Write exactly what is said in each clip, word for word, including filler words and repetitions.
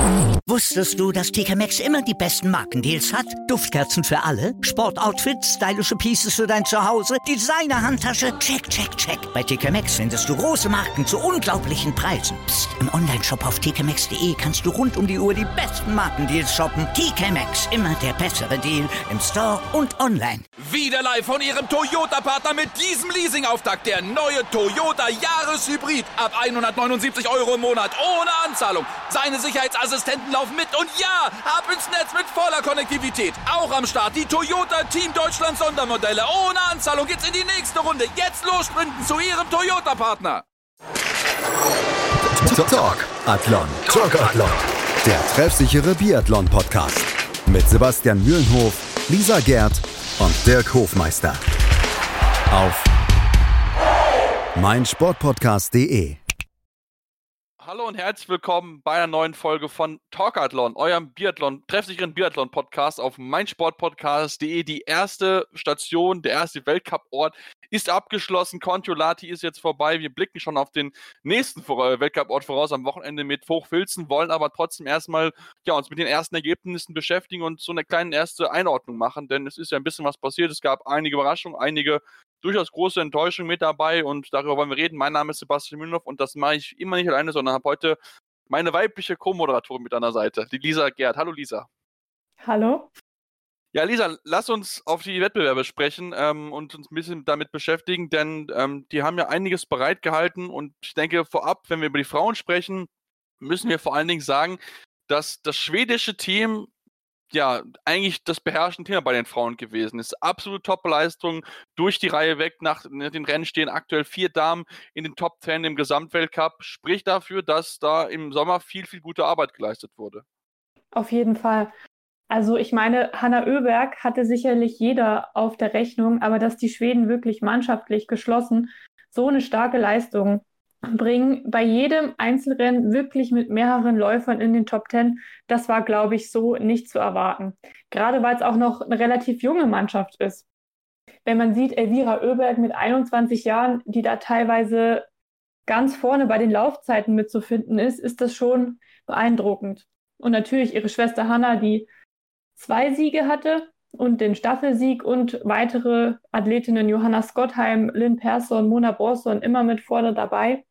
Wusstest du, dass T K Maxx immer die besten Markendeals hat? Duftkerzen für alle, Sportoutfits, stylische Pieces für dein Zuhause, Designer-Handtasche, check, check, check. Bei T K Maxx findest du große Marken zu unglaublichen Preisen. Psst. Im Onlineshop auf t k maxx punkt d e kannst du rund um die Uhr die besten Markendeals shoppen. T K Maxx, immer der bessere Deal im Store und online. Wieder live von Ihrem Toyota-Partner mit diesem Leasing-Auftakt. Der neue Toyota Jahreshybrid. Ab hundertneunundsiebzig Euro im Monat. Ohne Anzahlung. Seine Sicherheitsassistenten laufen mit. Und ja, ab ins Netz mit voller Konnektivität. Auch am Start die Toyota Team Deutschland Sondermodelle. Ohne Anzahlung geht's in die nächste Runde. Jetzt los sprinten zu Ihrem Toyota-Partner. Talk Athlon. Talk Athlon. Der treffsichere Biathlon-Podcast. Mit Sebastian Mühlenhof, Lisa Gerd und Dirk Hofmeister. Auf meinsportpodcast punkt de. Hallo und herzlich willkommen bei einer neuen Folge von Talkathlon, eurem Biathlon, treffsicheren Biathlon-Podcast auf meinsportpodcast punkt de. Die erste Station, der erste Weltcup-Ort ist abgeschlossen. Kontiolahti ist jetzt vorbei. Wir blicken schon auf den nächsten Weltcup-Ort voraus am Wochenende mit Hochfilzen, wollen aber trotzdem erstmal ja, uns mit den ersten Ergebnissen beschäftigen und so eine kleine erste Einordnung machen, denn es ist ja ein bisschen was passiert. Es gab einige Überraschungen, einige durchaus große Enttäuschung mit dabei und darüber wollen wir reden. Mein Name ist Sebastian Mühlenhof und das mache ich immer nicht alleine, sondern habe heute meine weibliche Co-Moderatorin mit an der Seite, die Lisa Gerd. Hallo Lisa. Hallo. Ja, Lisa, lass uns auf die Wettbewerbe sprechen ähm, und uns ein bisschen damit beschäftigen, denn ähm, die haben ja einiges bereitgehalten und ich denke vorab, wenn wir über die Frauen sprechen, müssen wir vor allen Dingen sagen, dass das schwedische Team ja, eigentlich das beherrschende Thema bei den Frauen gewesen ist. Absolute Top-Leistung durch die Reihe weg. Nach den Rennen stehen aktuell vier Damen in den Top Ten im Gesamtweltcup. Spricht dafür, dass da im Sommer viel, viel gute Arbeit geleistet wurde. Auf jeden Fall. Also ich meine, Hanna Öberg hatte sicherlich jeder auf der Rechnung, aber dass die Schweden wirklich mannschaftlich geschlossen so eine starke Leistung bringen, bei jedem Einzelrennen wirklich mit mehreren Läufern in den Top Ten, das war, glaube ich, so nicht zu erwarten. Gerade weil es auch noch eine relativ junge Mannschaft ist. Wenn man sieht, Elvira Öberg mit einundzwanzig Jahren, die da teilweise ganz vorne bei den Laufzeiten mitzufinden ist, ist das schon beeindruckend. Und natürlich ihre Schwester Hanna, die zwei Siege hatte und den Staffelsieg und weitere Athletinnen, Johanna Skottheim, Lynn Persson, Mona Borsson, immer mit vorne dabei.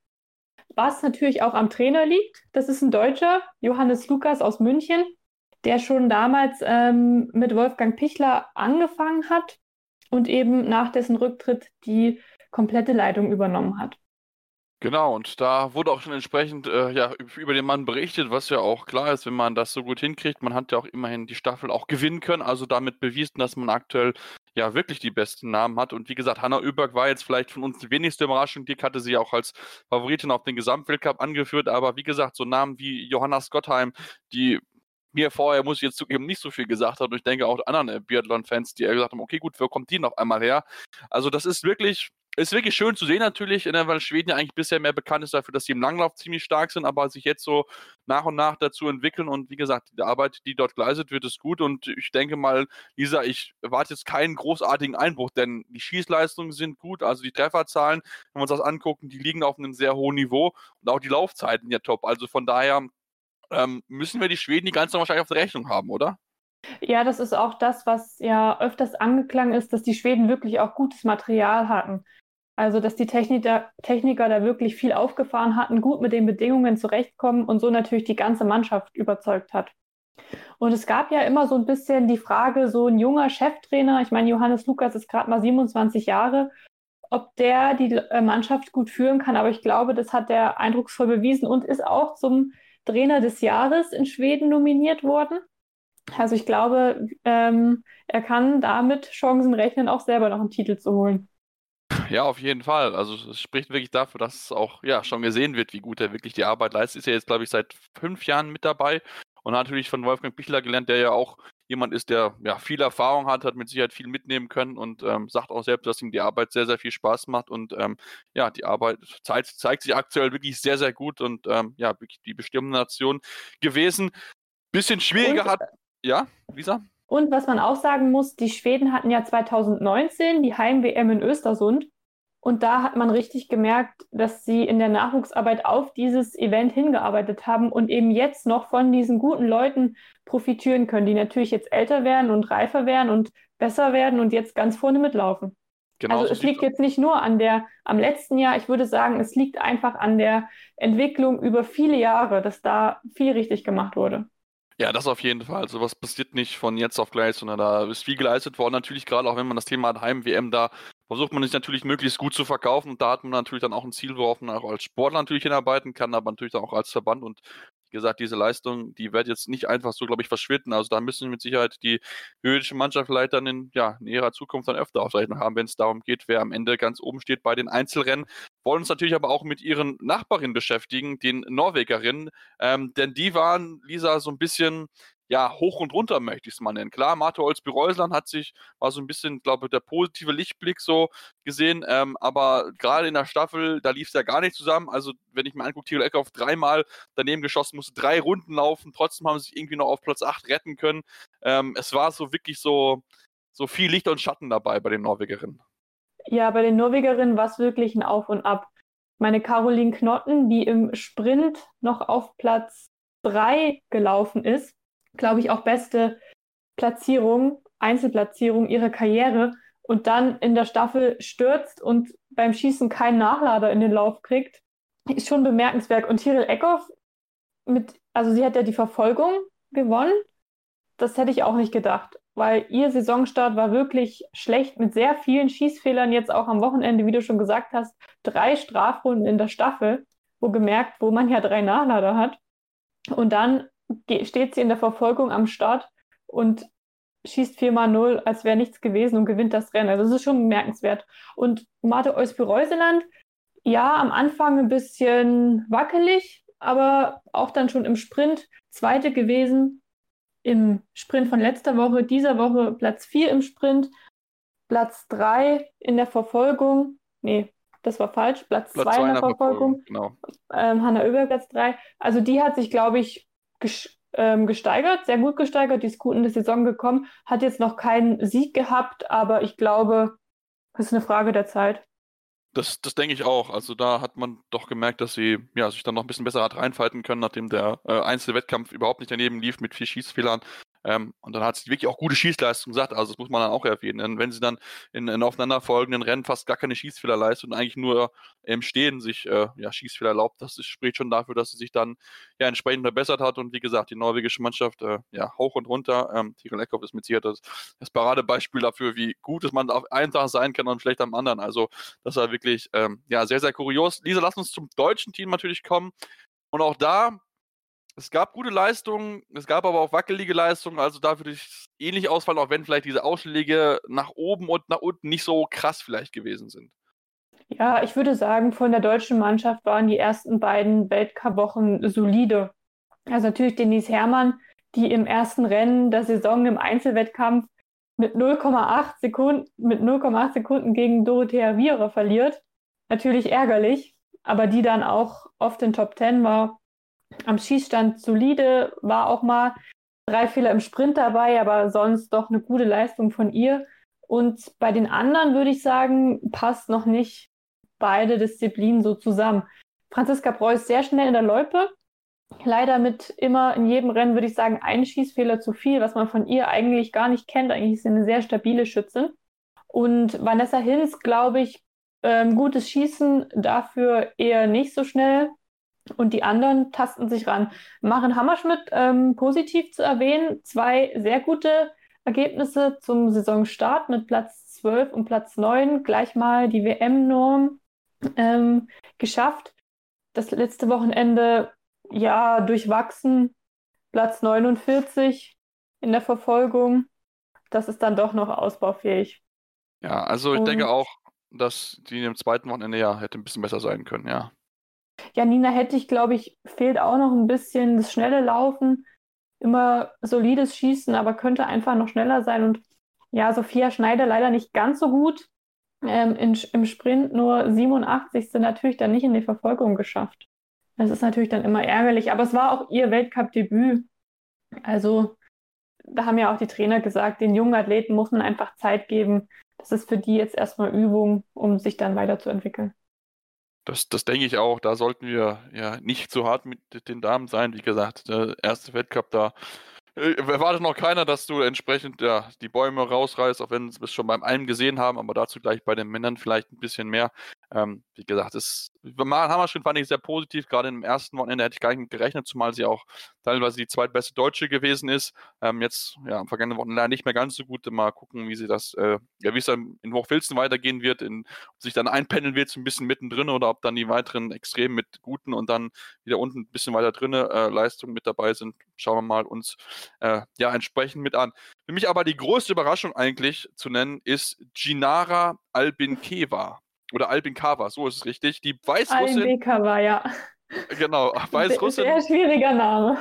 Was natürlich auch am Trainer liegt, das ist ein Deutscher, Johannes Lukas aus München, der schon damals ähm, mit Wolfgang Pichler angefangen hat und eben nach dessen Rücktritt die komplette Leitung übernommen hat. Genau, und da wurde auch schon entsprechend äh, ja, über den Mann berichtet, was ja auch klar ist, wenn man das so gut hinkriegt. Man hat ja auch immerhin die Staffel auch gewinnen können, also damit bewiesen, dass man aktuell ja wirklich die besten Namen hat. Und wie gesagt, Hanna Öberg war jetzt vielleicht von uns die wenigste Überraschung. Dirk hatte sie auch als Favoritin auf den Gesamtweltcup angeführt, aber wie gesagt, so Namen wie Johanna Skottheim, die mir vorher, muss ich jetzt zugeben, nicht so viel gesagt hat. Und ich denke auch anderen Biathlon-Fans, die gesagt haben, okay, gut, wo kommt die noch einmal her? Also das ist wirklich... Ist wirklich schön zu sehen natürlich, weil Schweden ja eigentlich bisher mehr bekannt ist dafür, dass sie im Langlauf ziemlich stark sind, aber sich jetzt so nach und nach dazu entwickeln und wie gesagt, die Arbeit, die dort geleistet wird, ist gut und ich denke mal, Lisa, ich erwarte jetzt keinen großartigen Einbruch, denn die Schießleistungen sind gut, also die Trefferzahlen, wenn wir uns das angucken, die liegen auf einem sehr hohen Niveau und auch die Laufzeiten ja top, also von daher ähm, müssen wir die Schweden die ganze Zeit wahrscheinlich auf der Rechnung haben, oder? Ja, das ist auch das, was ja öfters angeklungen ist, dass die Schweden wirklich auch gutes Material hatten. Also, dass die Techniker, Techniker da wirklich viel aufgefahren hatten, gut mit den Bedingungen zurechtkommen und so natürlich die ganze Mannschaft überzeugt hat. Und es gab ja immer so ein bisschen die Frage, so ein junger Cheftrainer, ich meine, Johannes Lukas ist gerade mal siebenundzwanzig Jahre, ob der die Mannschaft gut führen kann, aber ich glaube, das hat er eindrucksvoll bewiesen und ist auch zum Trainer des Jahres in Schweden nominiert worden. Also ich glaube, ähm, er kann damit Chancen rechnen, auch selber noch einen Titel zu holen. Ja, auf jeden Fall. Also es spricht wirklich dafür, dass es auch ja schon gesehen wird, wie gut er wirklich die Arbeit leistet. Ist ja jetzt, glaube ich, seit fünf Jahren mit dabei und hat natürlich von Wolfgang Pichler gelernt, der ja auch jemand ist, der ja viel Erfahrung hat, hat mit Sicherheit viel mitnehmen können und ähm, sagt auch selbst, dass ihm die Arbeit sehr, sehr viel Spaß macht und ähm, ja, die Arbeit zeigt, zeigt sich aktuell wirklich sehr, sehr gut und ähm, ja, wirklich die bestimmende Nation gewesen. Bisschen schwieriger und, hat... Ja, Lisa? Und was man auch sagen muss, die Schweden hatten ja zweitausendneunzehn die Heim-W M in Östersund Und da hat man richtig gemerkt, dass sie in der Nachwuchsarbeit auf dieses Event hingearbeitet haben und eben jetzt noch von diesen guten Leuten profitieren können, die natürlich jetzt älter werden und reifer werden und besser werden und jetzt ganz vorne mitlaufen. Genau Also so es sieht's liegt jetzt nicht nur an der, am letzten Jahr, ich würde sagen, es liegt einfach an der Entwicklung über viele Jahre, dass da viel richtig gemacht wurde. Ja, das auf jeden Fall. Also was passiert nicht von jetzt auf gleich, sondern da ist viel geleistet worden. Natürlich gerade auch wenn man das Thema hat, Heim-W M, da versucht man sich natürlich möglichst gut zu verkaufen. Und da hat man natürlich dann auch ein Ziel, worauf man auch als Sportler natürlich hinarbeiten kann, aber natürlich auch als Verband. Und wie gesagt, diese Leistung, die wird jetzt nicht einfach so, glaube ich, verschwinden. Also da müssen mit Sicherheit die höhere Mannschaft vielleicht dann in, ja, in ihrer Zukunft dann öfter auf Rechnung haben, wenn es darum geht, wer am Ende ganz oben steht bei den Einzelrennen. Wollen uns natürlich aber auch mit ihren Nachbarinnen beschäftigen, den Norwegerinnen, ähm, denn die waren, Lisa, so ein bisschen ja, hoch und runter möchte ich es mal nennen. Klar, Marte Olsby-Reusland hat sich, war so ein bisschen, glaube ich, der positive Lichtblick so gesehen, ähm, aber gerade in der Staffel, da lief es ja gar nicht zusammen. Also, wenn ich mir angucke, Tirol Eckhoff dreimal daneben geschossen, musste drei Runden laufen, trotzdem haben sie sich irgendwie noch auf Platz acht retten können. Ähm, es war so wirklich so, so viel Licht und Schatten dabei bei den Norwegerinnen. Ja, bei den Norwegerinnen war es wirklich ein Auf und Ab. Meine Caroline Knotten, die im Sprint noch auf Platz drei gelaufen ist, glaube ich, auch beste Platzierung, Einzelplatzierung ihrer Karriere und dann in der Staffel stürzt und beim Schießen keinen Nachlader in den Lauf kriegt, ist schon bemerkenswert. Und Tirol Eckhoff, mit, also sie hat ja die Verfolgung gewonnen, das hätte ich auch nicht gedacht, weil ihr Saisonstart war wirklich schlecht mit sehr vielen Schießfehlern, jetzt auch am Wochenende, wie du schon gesagt hast, drei Strafrunden in der Staffel, wo gemerkt, wo man ja drei Nachlader hat. Und dann steht sie in der Verfolgung am Start und schießt viermal null, als wäre nichts gewesen und gewinnt das Rennen. Also das ist schon bemerkenswert. Und Marte Olsby-Reusland, ja, am Anfang ein bisschen wackelig, aber auch dann schon im Sprint Zweite gewesen. Im Sprint von letzter Woche, dieser Woche Platz vier im Sprint, Platz drei in der Verfolgung. Nee, das war falsch. Platz zwei in der Verfolgung. Genau. Ähm, Hanna Oeberg Platz drei. Also die hat sich, glaube ich, ges- ähm, gesteigert, sehr gut gesteigert. Die ist gut in die Saison gekommen. Hat jetzt noch keinen Sieg gehabt, aber ich glaube, das ist eine Frage der Zeit. Das, das denke ich auch. Also da hat man doch gemerkt, dass sie ja, sich dann noch ein bisschen besser hat reinfalten können, nachdem der äh, Einzelwettkampf überhaupt nicht daneben lief mit vier Schießfehlern. Ähm, und dann hat sie wirklich auch gute Schießleistung gesagt. Also das muss man dann auch erwähnen. Denn wenn sie dann in, in aufeinanderfolgenden Rennen fast gar keine Schießfehler leistet und eigentlich nur im Stehen sich äh, ja, Schießfehler erlaubt, das ist, spricht schon dafür, dass sie sich dann ja entsprechend verbessert hat. Und wie gesagt, die norwegische Mannschaft äh, ja hoch und runter. Ähm, Tirol Eckhoff ist mit Sicherheit das, das Paradebeispiel dafür, wie gut es man auf einen Tag sein kann und schlecht am anderen. Also das war wirklich ähm, ja, sehr, sehr kurios. Lisa, lass uns zum deutschen Team natürlich kommen. Und auch da, es gab gute Leistungen, es gab aber auch wackelige Leistungen, also da würde ich ähnlich ausfallen, auch wenn vielleicht diese Ausschläge nach oben und nach unten nicht so krass vielleicht gewesen sind. Ja, ich würde sagen, von der deutschen Mannschaft waren die ersten beiden Weltcup-Wochen solide. Also natürlich Denise Herrmann, die im ersten Rennen der Saison im Einzelwettkampf mit null Komma acht Sekunden, mit null Komma acht Sekunden gegen Dorothea Viera verliert. Natürlich ärgerlich, aber die dann auch oft in Top Ten war. Am Schießstand solide, war auch mal drei Fehler im Sprint dabei, aber sonst doch eine gute Leistung von ihr. Und bei den anderen würde ich sagen, passt noch nicht beide Disziplinen so zusammen. Franziska Preuß sehr schnell in der Loipe, leider mit immer in jedem Rennen, würde ich sagen, ein Schießfehler zu viel, was man von ihr eigentlich gar nicht kennt. Eigentlich ist sie eine sehr stabile Schützin. Und Vanessa Hinz, glaube ich, ähm, gutes Schießen, dafür eher nicht so schnell. Und die anderen tasten sich ran. Maren Hammerschmidt, ähm, positiv zu erwähnen, zwei sehr gute Ergebnisse zum Saisonstart mit Platz zwölf und Platz neun, gleich mal die W M-Norm ähm, geschafft. Das letzte Wochenende, ja, durchwachsen, Platz neunundvierzig in der Verfolgung. Das ist dann doch noch ausbaufähig. Ja, also ich und, denke auch, dass die im zweiten Wochenende ja hätte ein bisschen besser sein können, ja. Ja, Nina Hettich, glaube ich, fehlt auch noch ein bisschen das schnelle Laufen. Immer solides Schießen, aber könnte einfach noch schneller sein. Und ja, Sophia Schneider leider nicht ganz so gut. Ähm, in, Im Sprint nur siebenundachtzig sind natürlich dann nicht in die Verfolgung geschafft. Das ist natürlich dann immer ärgerlich. Aber es war auch ihr Weltcup-Debüt. Also da haben ja auch die Trainer gesagt, den jungen Athleten muss man einfach Zeit geben, das ist für die jetzt erstmal Übung, um sich dann weiterzuentwickeln. Das, das denke ich auch. Da sollten wir ja nicht zu hart mit den Damen sein. Wie gesagt, der erste Weltcup, da äh, erwartet noch keiner, dass du entsprechend ja, die Bäume rausreißt, auch wenn wir es schon beim einen gesehen haben, aber dazu gleich bei den Männern vielleicht ein bisschen mehr. Ähm, wie gesagt, das Hammerschmidt fand ich sehr positiv. Gerade im ersten Wochenende hätte ich gar nicht mit gerechnet, zumal sie auch teilweise die zweitbeste Deutsche gewesen ist. Ähm, jetzt ja am vergangenen Wochenende leider nicht mehr ganz so gut. Mal gucken, wie sie das, äh, ja, wie es dann in Hochfilzen weitergehen wird, in, ob sich dann einpendeln wird, so ein bisschen mittendrin oder ob dann die weiteren Extremen mit guten und dann wieder unten ein bisschen weiter drin äh, Leistungen mit dabei sind. Schauen wir mal uns äh, ja entsprechend mit an. Für mich aber die größte Überraschung eigentlich zu nennen ist Ginara Albinkeva. Oder Albinkava, so ist es richtig. Die Weißrussin. Albinkava, ja. Genau, Weißrussin. Sehr schwieriger Name.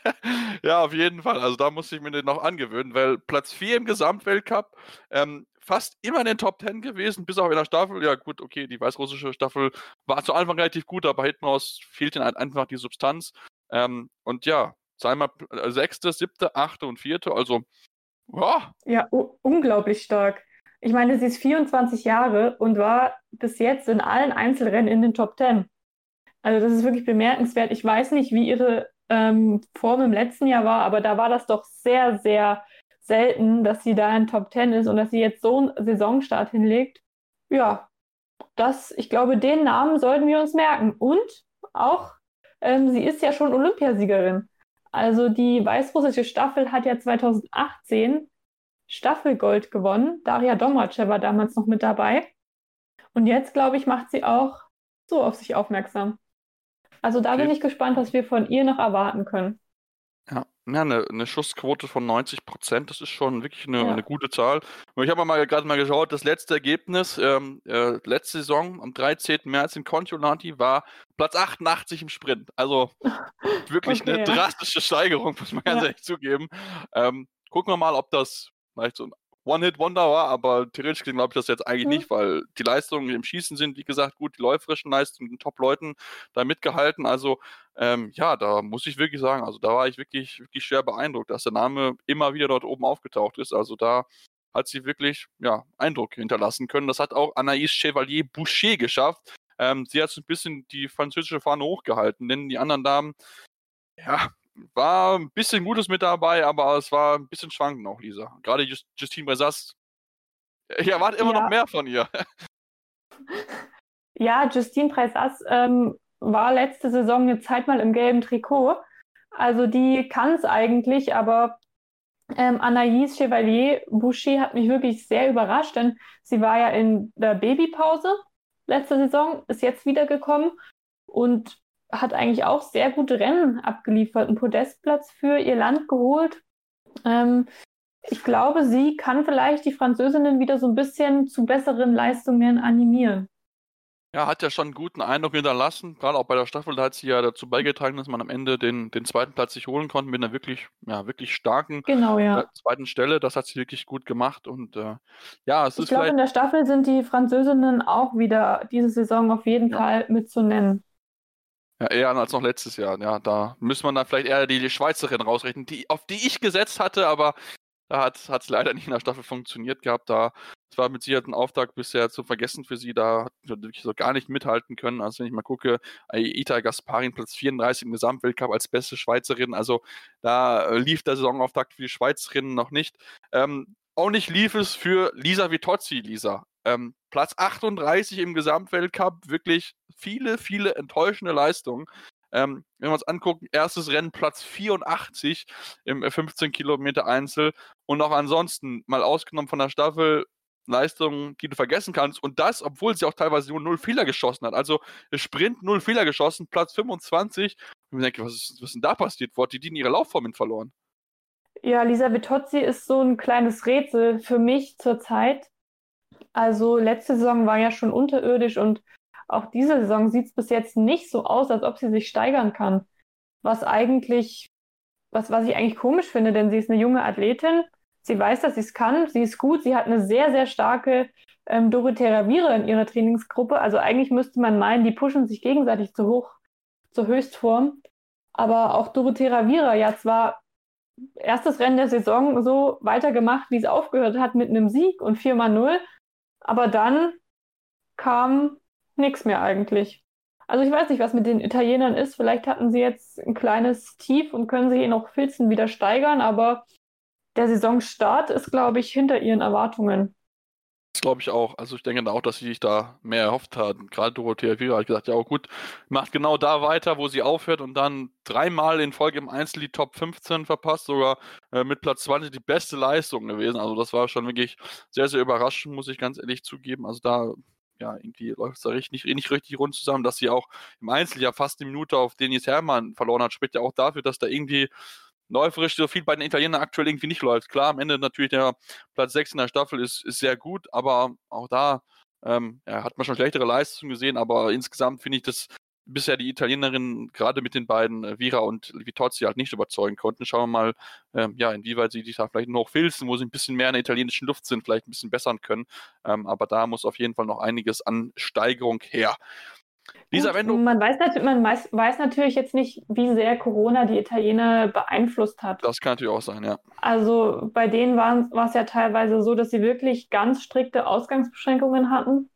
Ja, auf jeden Fall. Also da musste ich mir den noch angewöhnen, weil Platz vier im Gesamtweltcup, ähm, fast immer in den Top Ten gewesen, bis auf in der Staffel. Ja gut, okay, die weißrussische Staffel war zu Anfang relativ gut, aber hinten raus fehlt ihnen halt einfach die Substanz. Ähm, und ja, zweimal äh, sechste, siebte, achte und vierte, also ja. Ja, u- unglaublich stark. Ich meine, sie ist vierundzwanzig Jahre und war bis jetzt in allen Einzelrennen in den Top Ten. Also das ist wirklich bemerkenswert. Ich weiß nicht, wie ihre ähm, Form im letzten Jahr war, aber da war das doch sehr, sehr selten, dass sie da in Top Ten ist und dass sie jetzt so einen Saisonstart hinlegt. Ja, das, ich glaube, den Namen sollten wir uns merken. Und auch, ähm, sie ist ja schon Olympiasiegerin. Also die weißrussische Staffel hat ja zweitausendachtzehn Staffelgold gewonnen. Daria Domracheva war damals noch mit dabei. Und jetzt, glaube ich, macht sie auch so auf sich aufmerksam. Also da Okay. bin ich gespannt, was wir von ihr noch erwarten können. Ja, ja eine, eine Schussquote von neunzig Prozent, das ist schon wirklich eine, Ja. eine gute Zahl. Und ich habe mal gerade mal geschaut, das letzte Ergebnis, ähm, äh, letzte Saison am dreizehnten März in Kontiolahti war Platz achtundachtzig im Sprint. Also wirklich Okay, eine ja. drastische Steigerung, muss man ganz Ja. ehrlich zugeben. Ähm, gucken wir mal, ob das vielleicht so ein One-Hit-Wonder war, aber theoretisch gesehen glaube ich das jetzt eigentlich Mhm. nicht, weil die Leistungen im Schießen sind, wie gesagt, gut, die läuferischen Leistungen, den Top-Leuten da mitgehalten. Also ähm, ja, da muss ich wirklich sagen, also da war ich wirklich, wirklich schwer beeindruckt, dass der Name immer wieder dort oben aufgetaucht ist. Also da hat sie wirklich ja, Eindruck hinterlassen können. Das hat auch Anaïs Chevalier-Boucher geschafft. Ähm, sie hat so ein bisschen die französische Fahne hochgehalten, denn die anderen Damen, ja, war ein bisschen Gutes mit dabei, aber es war ein bisschen schwankend auch, Lisa. Gerade Just, Justine Bressas, ich erwarte immer Ja. noch mehr von ihr. Ja, Justine Preis-Ass ähm, war letzte Saison eine Zeit mal im gelben Trikot. Also die kann es eigentlich, aber ähm, Anaïs Chevalier-Boucher hat mich wirklich sehr überrascht, denn sie war ja in der Babypause letzte Saison, ist jetzt wiedergekommen und hat eigentlich auch sehr gute Rennen abgeliefert, einen Podestplatz für ihr Land geholt. Ähm, ich glaube, sie kann vielleicht die Französinnen wieder so ein bisschen zu besseren Leistungen animieren. Ja, hat ja schon einen guten Eindruck hinterlassen. Gerade auch bei der Staffel, da hat sie ja dazu beigetragen, dass man am Ende den, den zweiten Platz sich holen konnte mit einer wirklich, ja, wirklich starken Genau, ja. äh, zweiten Stelle. Das hat sie wirklich gut gemacht. Und äh, ja, es Ich ist glaube, vielleicht. in der Staffel sind die Französinnen auch wieder diese Saison auf jeden Ja. Fall mit zu nennen. Ja, eher als noch letztes Jahr. Ja, da müsste man dann vielleicht eher die, die Schweizerin rausrechnen, die, auf die ich gesetzt hatte, aber da hat es leider nicht in der Staffel funktioniert gehabt. Da es war mit Sicherheit ein Auftakt bisher zu vergessen für sie. Da hat sie wirklich so gar nicht mithalten können. Also wenn ich mal gucke, Aita Gasparin Platz vierunddreißig im Gesamtweltcup als beste Schweizerin. Also da äh, lief der Saisonauftakt für die Schweizerinnen noch nicht. Ähm, auch nicht lief es für Lisa Vitozzi, Lisa. Ähm, Platz achtunddreißig im Gesamtweltcup, wirklich viele, viele enttäuschende Leistungen. Ähm, wenn wir uns angucken, erstes Rennen Platz vierundachtzig im fünfzehn Kilometer Einzel und auch ansonsten mal ausgenommen von der Staffel Leistungen, die du vergessen kannst und das, obwohl sie auch teilweise nur null Fehler geschossen hat. Also Sprint null Fehler geschossen, Platz fünfundzwanzig. Und ich denke, was ist, was ist denn da passiert? Wo hat die die in ihre Laufformen verloren? Ja, Lisa Vitozzi ist so ein kleines Rätsel für mich zurzeit. Also letzte Saison war ja schon unterirdisch und auch diese Saison sieht es bis jetzt nicht so aus, als ob sie sich steigern kann. Was eigentlich, was, was ich eigentlich komisch finde, denn sie ist eine junge Athletin. Sie weiß, dass sie es kann. Sie ist gut. Sie hat eine sehr, sehr starke ähm, Dorothea Viera in ihrer Trainingsgruppe. Also eigentlich müsste man meinen, die pushen sich gegenseitig zu hoch, zur Höchstform. Aber auch Dorothea Viera ja zwar erstes Rennen der Saison so weitergemacht, wie es aufgehört hat mit einem Sieg und vier mal null. Aber dann kam nichts mehr eigentlich. Also ich weiß nicht, was mit den Italienern ist. Vielleicht hatten sie jetzt ein kleines Tief und können sich noch Filzen wieder steigern, aber der Saisonstart ist, glaube ich, hinter ihren Erwartungen. Das glaube ich auch. Also ich denke auch, dass sie sich da mehr erhofft hatten. Gerade Dorothea Viera hat gesagt, ja auch gut, macht genau da weiter, wo sie aufhört und dann dreimal in Folge im Einzel die Top fünfzehn verpasst, sogar äh, mit Platz zwanzig die beste Leistung gewesen. Also das war schon wirklich sehr, sehr überraschend, muss ich ganz ehrlich zugeben. Also da, ja, irgendwie läuft es da richtig, nicht, nicht richtig rund zusammen, dass sie auch im Einzel ja fast eine Minute auf Denis Herrmann verloren hat, spricht ja auch dafür, dass da irgendwie läuferisch so viel bei den Italienern aktuell irgendwie nicht läuft. Klar, am Ende natürlich der Platz sechs in der Staffel ist, ist sehr gut, aber auch da ähm, ja, hat man schon schlechtere Leistungen gesehen, aber insgesamt finde ich, dass bisher die Italienerinnen gerade mit den beiden äh, Vira und Vitozzi halt nicht überzeugen konnten. Schauen wir mal, ähm, ja, inwieweit sie sich da vielleicht noch filzen, wo sie ein bisschen mehr in der italienischen Luft sind, vielleicht ein bisschen bessern können. Ähm, aber da muss auf jeden Fall noch einiges an Steigerung her. Lisa, Gut, wenn du... man weiß, nat- man weiß, weiß natürlich jetzt nicht, wie sehr Corona die Italiener beeinflusst hat. Das kann natürlich auch sein, ja. Also bei denen waren- war es ja teilweise so, dass sie wirklich ganz strikte Ausgangsbeschränkungen hatten.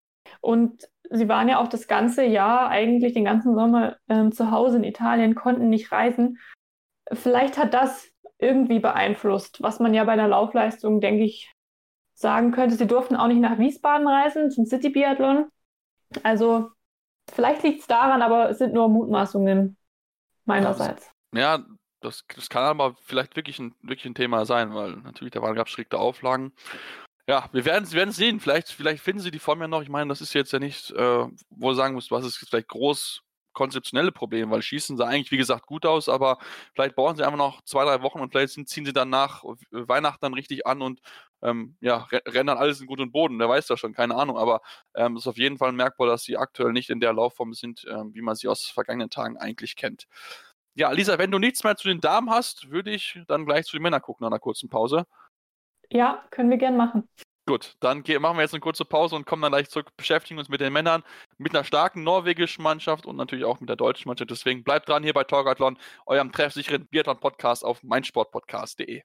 Und sie waren ja auch das ganze Jahr, eigentlich den ganzen Sommer ähm, zu Hause in Italien, konnten nicht reisen. Vielleicht hat das irgendwie beeinflusst, was man ja bei der Laufleistung, denke ich, sagen könnte. Sie durften auch nicht nach Wiesbaden reisen zum City-Biathlon. Also vielleicht liegt es daran, aber es sind nur Mutmaßungen meinerseits. Ja, das, das kann aber vielleicht wirklich ein, wirklich ein Thema sein, weil natürlich da waren gab strikte Auflagen. Ja, wir werden wir werden sehen. Vielleicht, vielleicht finden sie die Form ja noch. Ich meine, das ist jetzt ja nicht, äh, wo du sagen musst, was ist vielleicht groß konzeptionelle Problem, weil schießen sah eigentlich, wie gesagt, gut aus, aber vielleicht brauchen sie einfach noch zwei, drei Wochen und vielleicht sind, ziehen sie dann nach Weihnachten dann richtig an und ähm, ja, re- rennen dann alles in Grund und Boden. Wer weiß das schon, keine Ahnung, aber ähm, es ist auf jeden Fall merkbar, dass sie aktuell nicht in der Laufform sind, ähm, wie man sie aus vergangenen Tagen eigentlich kennt. Ja, Lisa, wenn du nichts mehr zu den Damen hast, würde ich dann gleich zu den Männern gucken nach einer kurzen Pause. Ja, können wir gern machen. Gut, dann ge- machen wir jetzt eine kurze Pause und kommen dann gleich zurück, beschäftigen uns mit den Männern, mit einer starken norwegischen Mannschaft und natürlich auch mit der deutschen Mannschaft. Deswegen bleibt dran hier bei Torgathlon, eurem treffsicheren Biathlon-Podcast auf meinsportpodcast punkt de.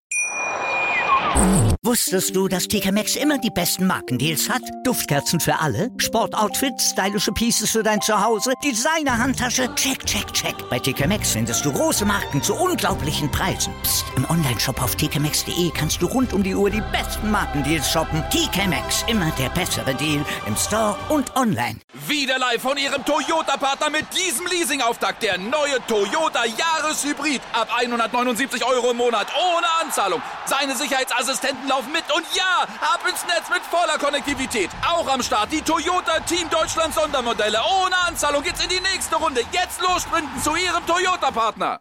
Wusstest du, dass T K Maxx immer die besten Markendeals hat? Duftkerzen für alle, Sportoutfits, stylische Pieces für dein Zuhause, Designer-Handtasche, check, check, check. Bei T K Maxx findest du große Marken zu unglaublichen Preisen. Psst. Im Onlineshop auf t k maxx punkt de kannst du rund um die Uhr die besten Markendeals shoppen. T K Maxx, immer der bessere Deal im Store und online. Wieder live von Ihrem Toyota-Partner mit diesem Leasing-Auftakt. Der neue Toyota Jahreshybrid. Ab hundertneunundsiebzig Euro im Monat ohne Anzahlung. Seine Sicherheitsassistenten laufen mit und ja, ab ins Netz mit voller Konnektivität. Auch am Start die Toyota Team Deutschland Sondermodelle. Ohne Anzahlung geht's in die nächste Runde. Jetzt los sprinten zu Ihrem Toyota-Partner.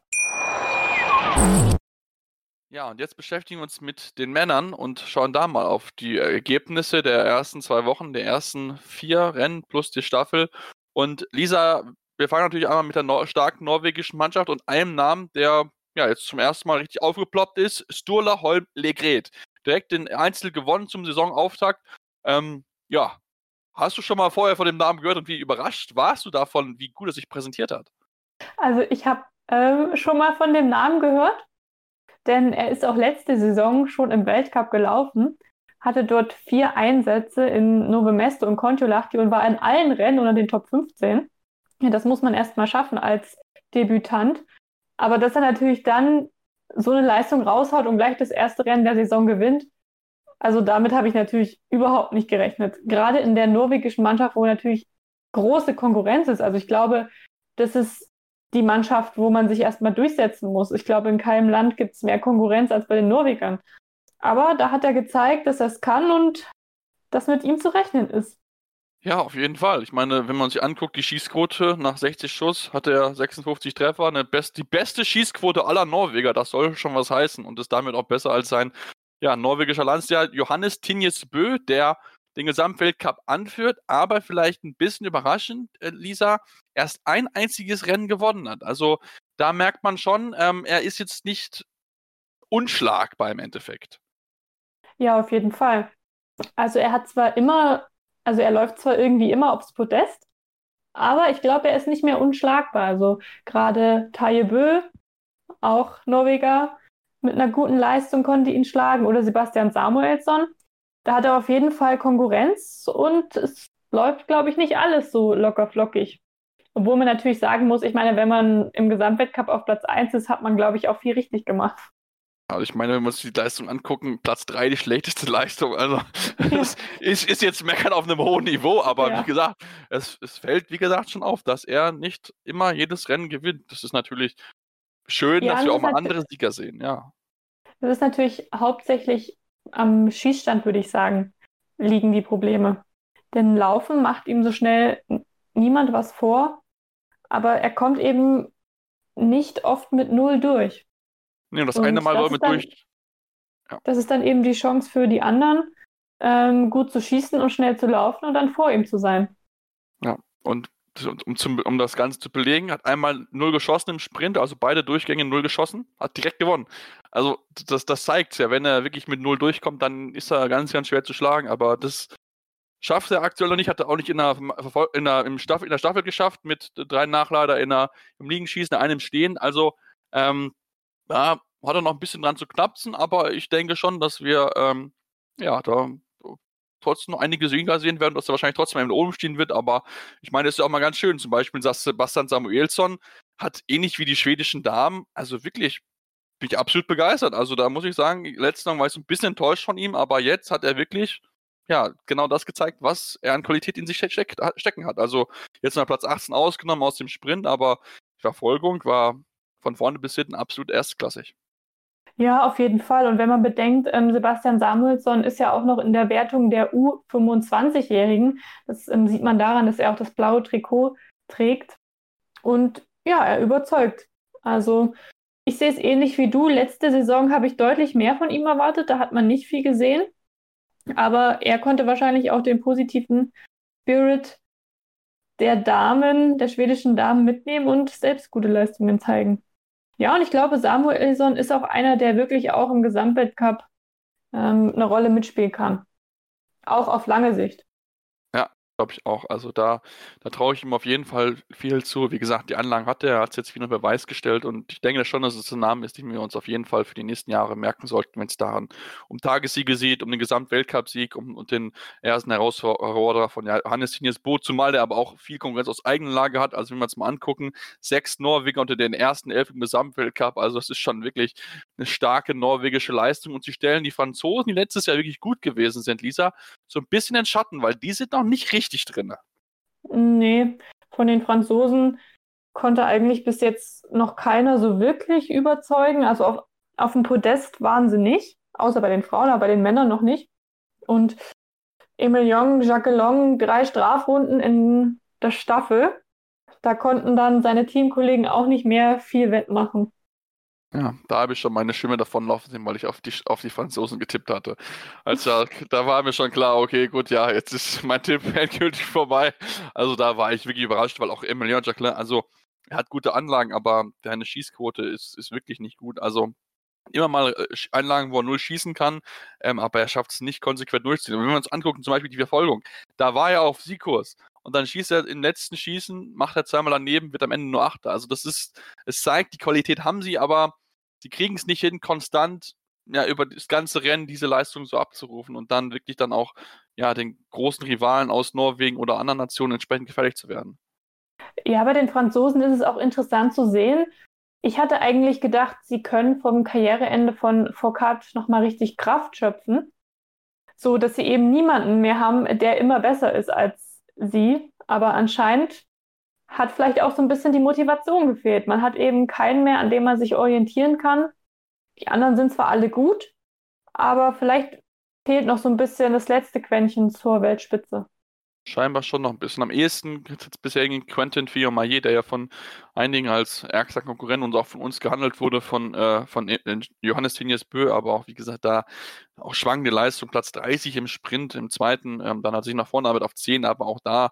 Ja, und jetzt beschäftigen wir uns mit den Männern und schauen da mal auf die Ergebnisse der ersten zwei Wochen, der ersten vier Rennen plus die Staffel. Und Lisa, wir fangen natürlich einmal mit der nor- starken norwegischen Mannschaft und einem Namen, der ja jetzt zum ersten Mal richtig aufgeploppt ist, Sturla Holm Legret. Direkt den Einzel gewonnen zum Saisonauftakt. Ähm, ja, hast du schon mal vorher von dem Namen gehört und wie überrascht warst du davon, wie gut er sich präsentiert hat? Also ich habe ähm, schon mal von dem Namen gehört, denn er ist auch letzte Saison schon im Weltcup gelaufen, hatte dort vier Einsätze in Novo Mesto und Kontiolahti und war in allen Rennen unter den Top fünfzehn. Ja, das muss man erst mal schaffen als Debütant. Aber dass er natürlich dann so eine Leistung raushaut und gleich das erste Rennen der Saison gewinnt, also damit habe ich natürlich überhaupt nicht gerechnet. Gerade in der norwegischen Mannschaft, wo natürlich große Konkurrenz ist. Also ich glaube, das ist die Mannschaft, wo man sich erstmal durchsetzen muss. Ich glaube, in keinem Land gibt es mehr Konkurrenz als bei den Norwegern. Aber da hat er gezeigt, dass er es kann und dass mit ihm zu rechnen ist. Ja, auf jeden Fall. Ich meine, wenn man sich anguckt, die Schießquote nach sechzig Schuss hatte er sechsundfünfzig Treffer, eine best, die beste Schießquote aller Norweger. Das soll schon was heißen und ist damit auch besser als sein ja, norwegischer Landsjahr Johannes Tinjes Bø, der den Gesamtweltcup anführt, aber vielleicht ein bisschen überraschend, äh, Lisa, erst ein einziges Rennen gewonnen hat. Also da merkt man schon, ähm, er ist jetzt nicht unschlagbar im Endeffekt. Ja, auf jeden Fall. Also er hat zwar immer, also er läuft zwar irgendwie immer aufs Podest, aber ich glaube, er ist nicht mehr unschlagbar. Also gerade Taje Bø, auch Norweger, mit einer guten Leistung konnte ihn schlagen, oder Sebastian Samuelsson. da hat er auf jeden Fall Konkurrenz und es läuft, glaube ich, nicht alles so locker flockig. Obwohl man natürlich sagen muss, ich meine, wenn man im Gesamtweltcup auf Platz eins ist, hat man, glaube ich, auch viel richtig gemacht. Also ich meine, wenn wir uns die Leistung angucken, Platz drei die schlechteste Leistung. Also Ja. es ist, ist jetzt meckern auf einem hohen Niveau, aber Ja. wie gesagt, es, es fällt, wie gesagt, schon auf, dass er nicht immer jedes Rennen gewinnt. Das ist natürlich schön, Ja, dass das wir auch ist mal nat- andere Sieger sehen, ja. Das ist natürlich hauptsächlich am Schießstand, würde ich sagen, liegen die Probleme. Denn Laufen macht ihm so schnell n- niemand was vor, aber er kommt eben nicht oft mit Null durch. Nee, und das Und eine Mal das soll ist mit dann, durch. Ja. das ist dann eben die Chance für die anderen, ähm, gut zu schießen und schnell zu laufen und dann vor ihm zu sein. Ja, und um, zum, um das Ganze zu belegen, hat einmal null geschossen im Sprint, also beide Durchgänge null geschossen, hat direkt gewonnen. Also das, das zeigt ja, wenn er wirklich mit null durchkommt, dann ist er ganz, ganz schwer zu schlagen, aber das schafft er aktuell noch nicht, hat er auch nicht in der, in der, im Staffel, in der Staffel geschafft, mit drei Nachlader in der, im Liegenschießen, einem Stehen, also ähm, da hat er noch ein bisschen dran zu knapsen, aber ich denke schon, dass wir ähm, ja, da trotzdem noch einige Sieger sehen werden, dass er wahrscheinlich trotzdem einmal oben stehen wird, aber ich meine, es ist ja auch mal ganz schön. Zum Beispiel Sebastian Samuelsson hat ähnlich wie die schwedischen Damen, also wirklich, bin ich absolut begeistert. Also da muss ich sagen, letztes Mal war ich so ein bisschen enttäuscht von ihm, aber jetzt hat er wirklich, ja, genau das gezeigt, was er an Qualität in sich steck, stecken hat. Also jetzt nach Platz achtzehn ausgenommen aus dem Sprint, aber die Verfolgung war von vorne bis hinten absolut erstklassig. Ja, auf jeden Fall. Und wenn man bedenkt, ähm, Sebastian Samuelsson ist ja auch noch in der Wertung der U fünfundzwanzig-Jährigen. Das ähm, sieht man daran, dass er auch das blaue Trikot trägt. Und ja, er überzeugt. Also ich sehe es ähnlich wie du. Letzte Saison habe ich deutlich mehr von ihm erwartet. Da hat man nicht viel gesehen. Aber er konnte wahrscheinlich auch den positiven Spirit der Damen, der schwedischen Damen mitnehmen und selbst gute Leistungen zeigen. Ja, und ich glaube, Samuelsson ist auch einer, der wirklich auch im Gesamtweltcup ähm, eine Rolle mitspielen kann. Auch auf lange Sicht. Ja, glaube ich auch. Also da, da traue ich ihm auf jeden Fall viel zu. Wie gesagt, die Anlagen hat er, er hat es jetzt wieder unter Beweis gestellt und ich denke schon, dass es ein Name ist, den wir uns auf jeden Fall für die nächsten Jahre merken sollten, wenn es daran um Tagessiege sieht, um den Gesamtweltcup-Sieg um, und den ersten Herausforderer von Johannes Tinius Bo, zumal der aber auch viel Konkurrenz aus eigener Lage hat. Also wenn wir uns mal angucken, sechs Norweger unter den ersten elf im Gesamtweltcup, also das ist schon wirklich eine starke norwegische Leistung und sie stellen die Franzosen, die letztes Jahr wirklich gut gewesen sind, Lisa, so ein bisschen in Schatten, weil die sind noch nicht richtig drin. Nee, von den Franzosen konnte eigentlich bis jetzt noch keiner so wirklich überzeugen. Also auf, auf dem Podest waren sie nicht, außer bei den Frauen, aber bei den Männern noch nicht. Und Emilien Jacquelin, drei Strafrunden in der Staffel. Da konnten dann seine Teamkollegen auch nicht mehr viel wettmachen. Ja, da habe ich schon meine Stimme davonlaufen sehen, weil ich auf die, auf die Franzosen getippt hatte. Also da war mir schon klar, okay, gut, ja, jetzt ist mein Tipp endgültig vorbei. Also da war ich wirklich überrascht, weil auch Emilien Jacquelin, also er hat gute Anlagen, aber seine Schießquote ist, ist wirklich nicht gut. Also immer mal äh, Einlagen, wo er null schießen kann, ähm, aber er schafft es nicht konsequent durchzuziehen. Und wenn wir uns angucken, zum Beispiel die Verfolgung, da war er auf Siegkurs und dann schießt er im letzten Schießen, macht er zweimal daneben, wird am Ende nur Achter. Also das ist, es zeigt, die Qualität haben sie, aber sie kriegen es nicht hin, konstant ja, über das ganze Rennen diese Leistung so abzurufen und dann wirklich dann auch ja, den großen Rivalen aus Norwegen oder anderen Nationen entsprechend gefährlich zu werden. Ja, bei den Franzosen ist es auch interessant zu sehen. Ich hatte eigentlich gedacht, sie können vom Karriereende von Fourcade nochmal richtig Kraft schöpfen, so dass sie eben niemanden mehr haben, der immer besser ist als sie. Aber anscheinend hat vielleicht auch so ein bisschen die Motivation gefehlt. Man hat eben keinen mehr, an dem man sich orientieren kann. Die anderen sind zwar alle gut, aber vielleicht fehlt noch so ein bisschen das letzte Quäntchen zur Weltspitze. Scheinbar schon noch ein bisschen. Am ehesten jetzt bisher gegen Quentin Fillon-Maillet, der ja von einigen als ärgster Konkurrent und auch von uns gehandelt wurde, von, äh, von Johannes Tinius Bö, aber auch, wie gesagt, da auch schwankende Leistung, Platz dreißig im Sprint, im zweiten, ähm, dann hat sich nach vorne arbeitet auf zehn, aber auch da,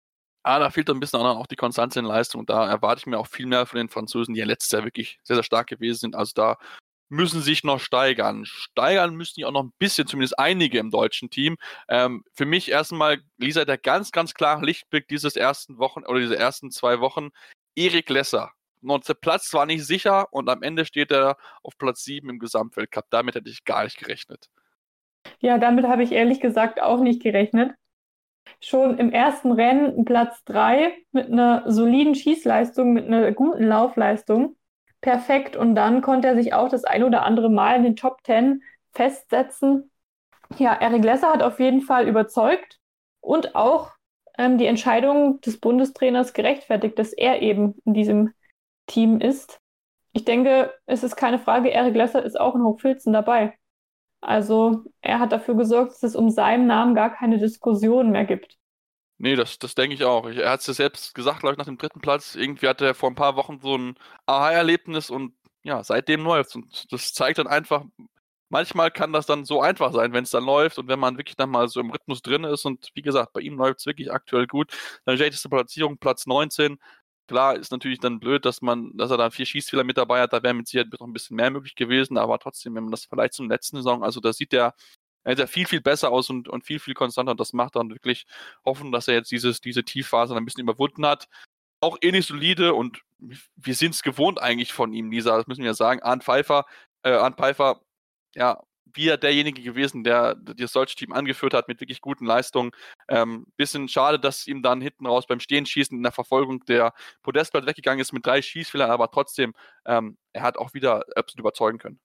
ah, da fehlt ein bisschen auch die Konstanz in Leistung und da erwarte ich mir auch viel mehr von den Franzosen, die ja letztes Jahr wirklich sehr, sehr stark gewesen sind. Also da müssen sich noch steigern. Steigern müssen die auch noch ein bisschen, zumindest einige im deutschen Team. Ähm, für mich erstmal, Lisa, der ganz, ganz klare Lichtblick dieses ersten Wochen oder diese ersten zwei Wochen, Erik Lesser. Und der Platz war nicht sicher und am Ende steht er auf Platz sieben im Gesamtweltcup. Damit hätte ich gar nicht gerechnet. Ja, damit habe ich ehrlich gesagt auch nicht gerechnet. Schon im ersten Rennen Platz drei mit einer soliden Schießleistung, mit einer guten Laufleistung. Perfekt. Und dann konnte er sich auch das ein oder andere Mal in den Top Ten festsetzen. Ja, Eric Lesser hat auf jeden Fall überzeugt und auch ähm, die Entscheidung des Bundestrainers gerechtfertigt, dass er eben in diesem Team ist. Ich denke, es ist keine Frage, Eric Lesser ist auch in Hochfilzen dabei. Also er hat dafür gesorgt, dass es um seinen Namen gar keine Diskussion mehr gibt. Nee, das, das denke ich auch. Ich, er hat es ja selbst gesagt, glaube ich, nach dem dritten Platz. Irgendwie hatte er vor ein paar Wochen so ein Aha-Erlebnis und ja, seitdem läuft's. Und das zeigt dann einfach, manchmal kann das dann so einfach sein, wenn es dann läuft und wenn man wirklich dann mal so im Rhythmus drin ist. Und wie gesagt, bei ihm läuft es wirklich aktuell gut. Seine schlechteste Platzierung, Platz neunzehn. Klar, ist natürlich dann blöd, dass man, dass er da vier Schießfehler mit dabei hat. Da wäre mit Sicherheit noch ein bisschen mehr möglich gewesen. Aber trotzdem, wenn man das vielleicht zum letzten Saison, also da sieht der, er sieht ja viel, viel besser aus und, und viel, viel konstanter. Und das macht dann wirklich hoffen, dass er jetzt dieses, diese Tiefphase ein bisschen überwunden hat. Auch ähnlich solide und wir sind es gewohnt eigentlich von ihm, Lisa, das müssen wir ja sagen. Arndt Pfeiffer, äh, Arndt Pfeiffer, ja, wieder derjenige gewesen, der das deutsche Team angeführt hat mit wirklich guten Leistungen. Ähm, bisschen schade, dass ihm dann hinten raus beim Stehenschießen in der Verfolgung der Podestplatz weggegangen ist mit drei Schießfehlern, aber trotzdem, ähm, er hat auch wieder absolut überzeugen können.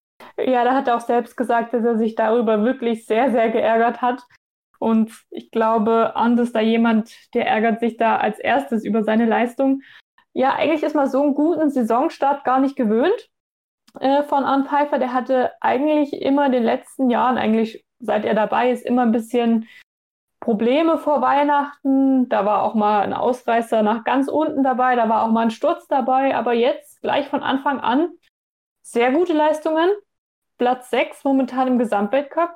Ja, da hat er auch selbst gesagt, dass er sich darüber wirklich sehr, sehr geärgert hat. Und ich glaube, Arndt ist da jemand, der ärgert sich da als erstes über seine Leistung. Ja, eigentlich ist man so einen guten Saisonstart gar nicht gewöhnt äh, von Arndt Pfeiffer. Der hatte eigentlich immer in den letzten Jahren, eigentlich seit er dabei ist, immer ein bisschen Probleme vor Weihnachten. Da war auch mal ein Ausreißer nach ganz unten dabei, da war auch mal ein Sturz dabei. Aber jetzt gleich von Anfang an sehr gute Leistungen. Platz sechs momentan im Gesamtweltcup.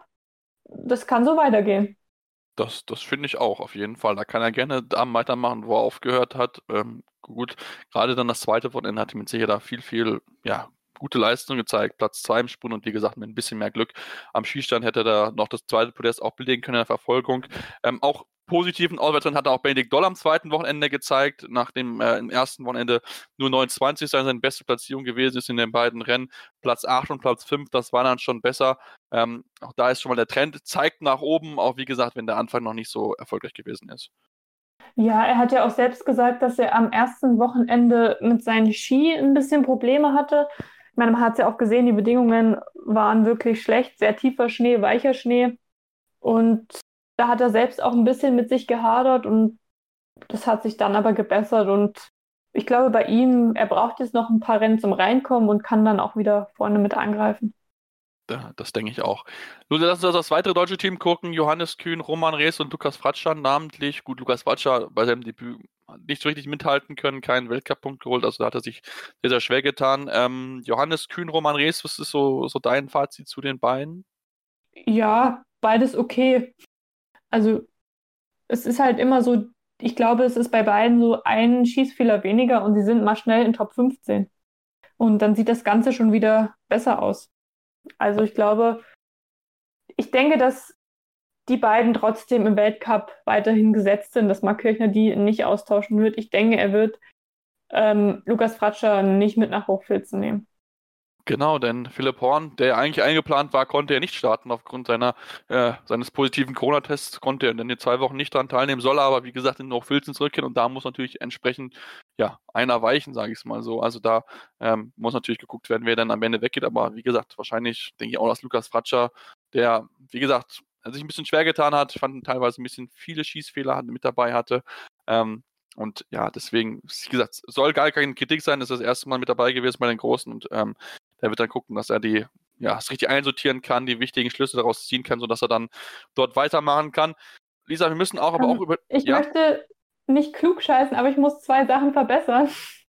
Das kann so weitergehen. Das, das finde ich auch, auf jeden Fall. Da kann er gerne da weitermachen, wo er aufgehört hat. Ähm, gut, gerade dann das zweite Wochenende hat ihm mit Sicherheit da viel, viel, ja, gute Leistung gezeigt. Platz zwei im Sprint und wie gesagt, mit ein bisschen mehr Glück am Schießstand hätte er da noch das zweite Podest auch belegen können in der Verfolgung. Ähm, auch positiven Auswärtsrennen hat er auch Benedikt Doll am zweiten Wochenende gezeigt, nachdem äh, im ersten Wochenende nur neunundzwanzig sein, seine beste Platzierung gewesen ist in den beiden Rennen. Platz acht und Platz fünf, das war dann schon besser. Ähm, auch da ist schon mal der Trend, zeigt nach oben, auch wie gesagt, wenn der Anfang noch nicht so erfolgreich gewesen ist. Ja, er hat ja auch selbst gesagt, dass er am ersten Wochenende mit seinen Ski ein bisschen Probleme hatte. Ich meine, man hat es ja auch gesehen, die Bedingungen waren wirklich schlecht, sehr tiefer Schnee, weicher Schnee. Und da hat er selbst auch ein bisschen mit sich gehadert und das hat sich dann aber gebessert. Und ich glaube bei ihm, er braucht jetzt noch ein paar Rennen zum Reinkommen und kann dann auch wieder vorne mit angreifen. Ja, das denke ich auch. Nun, lass uns das weitere deutsche Team gucken. Johannes Kühn, Roman Rees und Lukas Fratscher namentlich. Gut, Lukas Fratscher bei seinem Debüt nicht so richtig mithalten können, keinen Weltcup-Punkt geholt, also da hat er sich sehr, sehr schwer getan. Ähm, Johannes Kühn, Roman Rees, was ist so, so dein Fazit zu den beiden? Ja, beides okay. Also es ist halt immer so, ich glaube, es ist bei beiden so ein Schießfehler weniger und sie sind mal schnell in Top fünfzehn. Und dann sieht das Ganze schon wieder besser aus. Also ich glaube, ich denke, dass die beiden trotzdem im Weltcup weiterhin gesetzt sind, dass Marc Kirchner die nicht austauschen wird. Ich denke, er wird ähm, Lukas Fratscher nicht mit nach Hochfilzen nehmen. Genau, denn Philipp Horn, der eigentlich eingeplant war, konnte er nicht starten aufgrund seiner, äh, seines positiven Corona-Tests, konnte er in den zwei Wochen nicht daran teilnehmen, soll er aber, wie gesagt, in Hochfilzen zurückkehren und da muss natürlich entsprechend, ja, einer weichen, sage ich es mal so. Also da ähm, muss natürlich geguckt werden, wer dann am Ende weggeht, aber wie gesagt, wahrscheinlich denke ich auch, dass Lukas Fratscher, der, wie gesagt, sich ein bisschen schwer getan hat, ich fand teilweise ein bisschen viele Schießfehler mit dabei hatte, ähm, und ja, deswegen, wie gesagt, soll gar keine Kritik sein, das ist das erste Mal mit dabei gewesen bei den Großen und ähm, der wird dann gucken, dass er die, ja, es richtig einsortieren kann, die wichtigen Schlüsse daraus ziehen kann, sodass er dann dort weitermachen kann. Lisa, wir müssen auch aber Ähm, auch über... Ich ja? möchte nicht klug scheißen, aber ich muss zwei Sachen verbessern.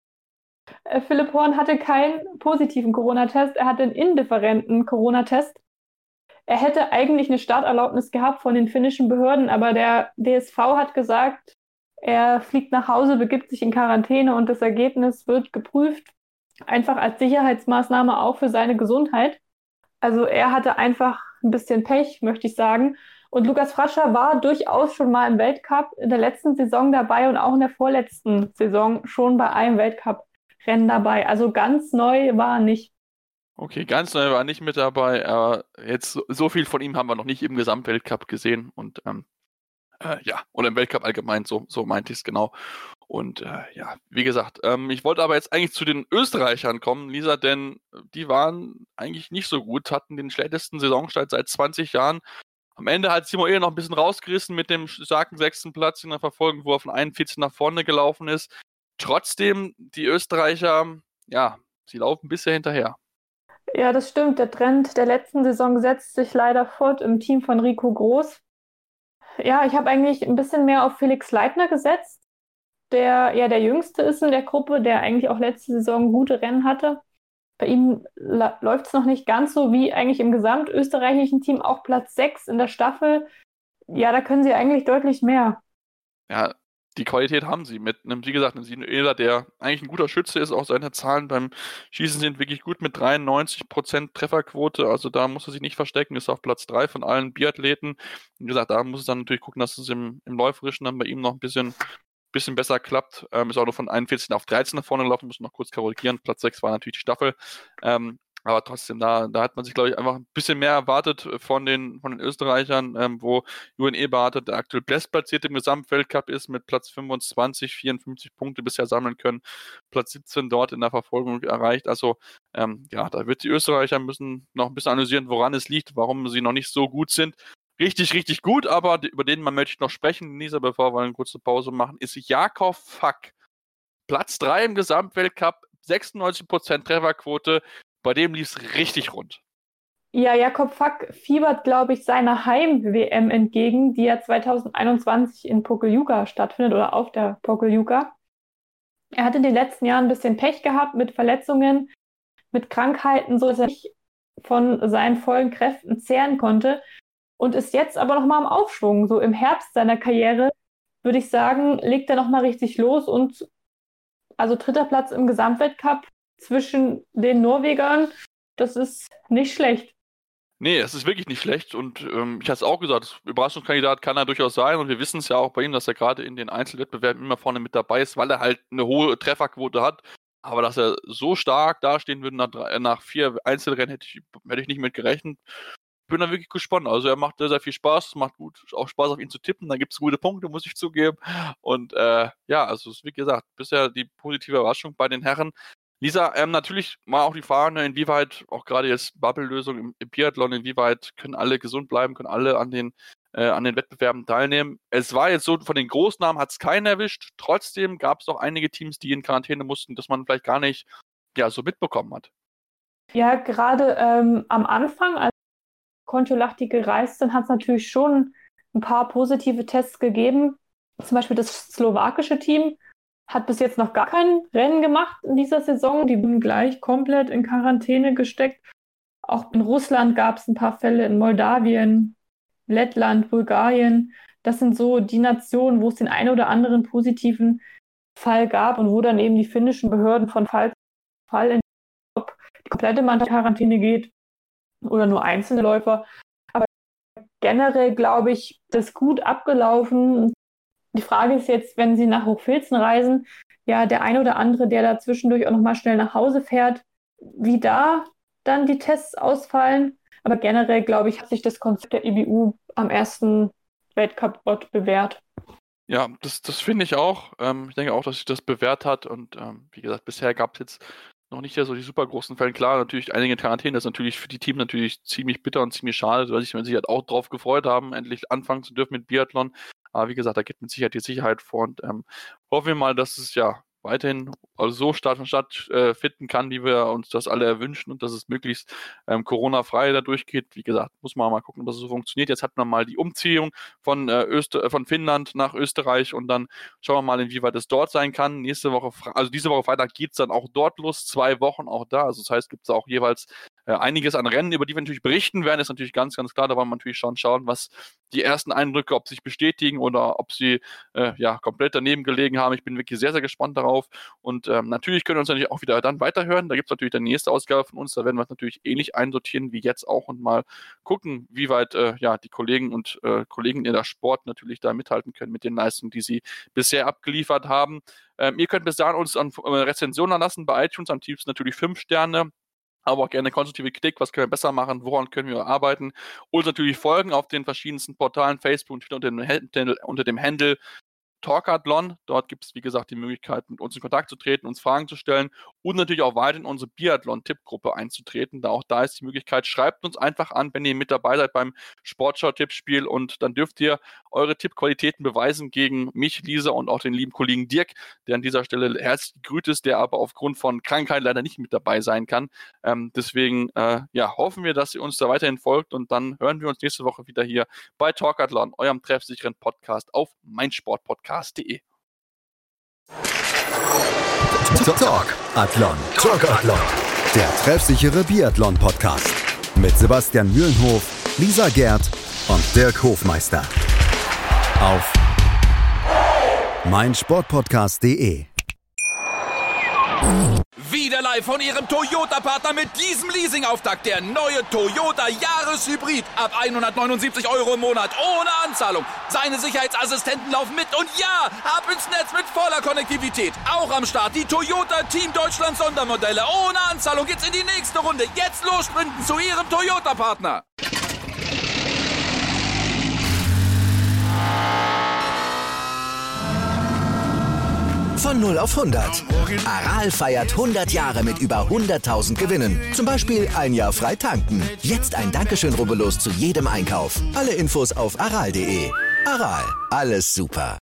Äh, Philipp Horn hatte keinen positiven Corona-Test, er hatte einen indifferenten Corona-Test. Er hätte eigentlich eine Starterlaubnis gehabt von den finnischen Behörden, aber der D S V hat gesagt, er fliegt nach Hause, begibt sich in Quarantäne und das Ergebnis wird geprüft, einfach als Sicherheitsmaßnahme auch für seine Gesundheit. Also er hatte einfach ein bisschen Pech, möchte ich sagen. Und Lukas Fratscher war durchaus schon mal im Weltcup in der letzten Saison dabei und auch in der vorletzten Saison schon bei einem Weltcup-Rennen dabei. Also ganz neu war er nicht. Okay, ganz neu war er nicht mit dabei, aber jetzt so, so viel von ihm haben wir noch nicht im Gesamtweltcup gesehen und ähm, äh, ja, oder im Weltcup allgemein, so, so meinte ich es genau. Und äh, ja, wie gesagt, ähm, ich wollte aber jetzt eigentlich zu den Österreichern kommen, Lisa, denn die waren eigentlich nicht so gut, hatten den schlechtesten Saisonstart seit zwanzig Jahren. Am Ende hat Simon Ehe noch ein bisschen rausgerissen mit dem starken sechsten Platz in der Verfolgung, wo er von einundvierzig nach vorne gelaufen ist. Trotzdem, die Österreicher, ja, sie laufen bisher hinterher. Ja, das stimmt. Der Trend der letzten Saison setzt sich leider fort im Team von Rico Groß. Ja, ich habe eigentlich ein bisschen mehr auf Felix Leitner gesetzt, der ja der Jüngste ist in der Gruppe, der eigentlich auch letzte Saison gute Rennen hatte. Bei ihm läuft es noch nicht ganz so wie eigentlich im gesamtösterreichischen Team, auch Platz sechs in der Staffel. Ja, da können sie eigentlich deutlich mehr. Ja, die Qualität haben sie mit einem, wie gesagt, einem Sinuela, der eigentlich ein guter Schütze ist. Auch seine Zahlen beim Schießen sind wirklich gut mit dreiundneunzig Prozent Trefferquote. Also da muss er sich nicht verstecken, ist auf Platz drei von allen Biathleten. Wie gesagt, da muss es dann natürlich gucken, dass es im, im Läuferischen dann bei ihm noch ein bisschen, bisschen besser klappt. Ähm, ist auch nur von einundvierzig auf dreizehn nach vorne gelaufen, muss noch kurz korrigieren. Platz sechs war natürlich die Staffel. Ähm, Aber trotzdem, da, da hat man sich, glaube ich, einfach ein bisschen mehr erwartet von den, von den Österreichern, ähm, wo Julian Eberhardt, der aktuell bestplatziert im Gesamtweltcup ist, mit Platz fünfundzwanzig, vierundfünfzig Punkte bisher sammeln können, Platz siebzehn dort in der Verfolgung erreicht. Also ähm, ja, da wird die Österreicher müssen noch ein bisschen analysieren, woran es liegt, warum sie noch nicht so gut sind. Richtig, richtig gut, aber über den man möchte noch sprechen, Lisa, bevor wir eine kurze Pause machen, ist Jakob Fack. Platz drei im Gesamtweltcup, sechsundneunzig Prozent Trefferquote. Bei dem lief es richtig rund. Ja, Jakob Fack fiebert, glaube ich, seiner Heim-W M entgegen, die ja zwanzig einundzwanzig in Pokljuka stattfindet oder auf der Pokljuka. Er hat in den letzten Jahren ein bisschen Pech gehabt mit Verletzungen, mit Krankheiten, so dass er nicht von seinen vollen Kräften zehren konnte und ist jetzt aber nochmal im Aufschwung. So im Herbst seiner Karriere, würde ich sagen, legt er nochmal richtig los und also dritter Platz im Gesamtweltcup zwischen den Norwegern, das ist nicht schlecht. Nee, das ist wirklich nicht schlecht und ähm, ich hatte es auch gesagt, Überraschungskandidat kann er durchaus sein und wir wissen es ja auch bei ihm, dass er gerade in den Einzelwettbewerben immer vorne mit dabei ist, weil er halt eine hohe Trefferquote hat, aber dass er so stark dastehen würde nach, drei, nach vier Einzelrennen, hätte ich, hätte ich nicht mit gerechnet. Ich bin da wirklich gespannt, also er macht sehr, sehr viel Spaß, es macht gut, auch Spaß auf ihn zu tippen, da gibt es gute Punkte, muss ich zugeben und äh, ja, also es ist wie gesagt, bisher die positive Überraschung bei den Herren. Lisa, ähm, natürlich mal auch die Frage, ne, inwieweit, auch gerade jetzt Bubble-Lösung im, im Biathlon, inwieweit können alle gesund bleiben, können alle an den, äh, an den Wettbewerben teilnehmen. Es war jetzt so, von den Großnamen hat es keinen erwischt, trotzdem gab es auch einige Teams, die in Quarantäne mussten, dass man vielleicht gar nicht ja, so mitbekommen hat. Ja, gerade ähm, am Anfang, als Kontiolahti gereist sind, hat es natürlich schon ein paar positive Tests gegeben. Zum Beispiel das slowakische Team hat bis jetzt noch gar kein Rennen gemacht in dieser Saison. Die wurden gleich komplett in Quarantäne gesteckt. Auch in Russland gab es ein paar Fälle, in Moldawien, Lettland, Bulgarien. Das sind so die Nationen, wo es den einen oder anderen positiven Fall gab und wo dann eben die finnischen Behörden von Fall zu Fall in ob die komplette Mannschaft in Quarantäne geht oder nur einzelne Läufer. Aber generell, glaube ich, das ist gut abgelaufen. Die Frage ist jetzt, wenn Sie nach Hochfilzen reisen, ja, der eine oder andere, der da zwischendurch auch nochmal schnell nach Hause fährt, wie da dann die Tests ausfallen. Aber generell, glaube ich, hat sich das Konzept der I B U am ersten Weltcup-Ort bewährt. Ja, das, das finde ich auch. Ähm, ich denke auch, dass sich das bewährt hat. Und ähm, wie gesagt, bisher gab es jetzt noch nicht ja so die super großen Fälle. Klar, natürlich einige Quarantäne, das ist natürlich für die Teams natürlich ziemlich bitter und ziemlich schade, weil sich, wenn sie halt auch drauf gefreut haben, endlich anfangen zu dürfen mit Biathlon. Aber wie gesagt, da geht mit Sicherheit die Sicherheit vor und ähm, hoffen wir mal, dass es ja weiterhin also so Start von Start äh, finden kann, wie wir uns das alle erwünschen und dass es möglichst ähm, Corona-frei da durchgeht. Wie gesagt, muss man mal gucken, ob das so funktioniert. Jetzt hat man mal die Umziehung von, äh, Öster- von Finnland nach Österreich und dann schauen wir mal, inwieweit es dort sein kann. Nächste Woche, also diese Woche Freitag geht es dann auch dort los, zwei Wochen auch da. Also das heißt, gibt es auch jeweils äh, einiges an Rennen, über die wir natürlich berichten werden. Ist natürlich ganz, ganz klar, da wollen wir natürlich schon schauen, was die ersten Eindrücke, ob sich bestätigen oder ob sie äh, ja komplett daneben gelegen haben. Ich bin wirklich sehr, sehr gespannt darauf. Und ähm, natürlich können wir uns natürlich auch wieder dann weiterhören. Da gibt es natürlich die nächste Ausgabe von uns. Da werden wir es natürlich ähnlich einsortieren wie jetzt auch und mal gucken, wie weit äh, ja, die Kollegen und äh, Kollegen in der Sport natürlich da mithalten können mit den Leistungen, die sie bisher abgeliefert haben. Ähm, ihr könnt bis dahin uns an äh, Rezensionen lassen bei iTunes, am tiefsten natürlich fünf Sterne. aber auch gerne konstruktive Kritik, was können wir besser machen, woran können wir arbeiten. Und natürlich folgen auf den verschiedensten Portalen, Facebook und Twitter unter dem Handle, unter dem Handle Talkathlon. Dort gibt es, wie gesagt, die Möglichkeit, mit uns in Kontakt zu treten, uns Fragen zu stellen und natürlich auch weiter in unsere Biathlon-Tippgruppe einzutreten. Da auch da ist die Möglichkeit, schreibt uns einfach an, wenn ihr mit dabei seid beim Sportschau-Tippspiel, und dann dürft ihr eure Tippqualitäten beweisen gegen mich, Lisa, und auch den lieben Kollegen Dirk, der an dieser Stelle herzlich gegrüßt ist, der aber aufgrund von Krankheit leider nicht mit dabei sein kann. Ähm, deswegen äh, ja, hoffen wir, dass ihr uns da weiterhin folgt, und dann hören wir uns nächste Woche wieder hier bei Talkathlon, eurem treffsicheren Podcast auf meinsportpodcast punkt de. Talkathlon. Talkathlon. Der treffsichere Biathlon-Podcast. Mit Sebastian Mühlenhof, Lisa Gerd und Dirk Hofmeister. Auf meinsportpodcast punkt de. Wieder live von Ihrem Toyota-Partner mit diesem Leasing-Auftakt. Der neue Toyota Jahreshybrid. Ab hundertneunundsiebzig Euro im Monat. Ohne Anzahlung. Seine Sicherheitsassistenten laufen mit. Und ja, ab ins Netz mit voller Konnektivität. Auch am Start die Toyota Team Deutschland Sondermodelle. Ohne Anzahlung geht's in die nächste Runde. Jetzt los sprinten zu Ihrem Toyota-Partner. Von null auf hundert. Aral feiert hundert Jahre mit über hunderttausend Gewinnen. Zum Beispiel ein Jahr frei tanken. Jetzt ein Dankeschön, rubbellos zu jedem Einkauf. Alle Infos auf aral punkt de. Aral, alles super.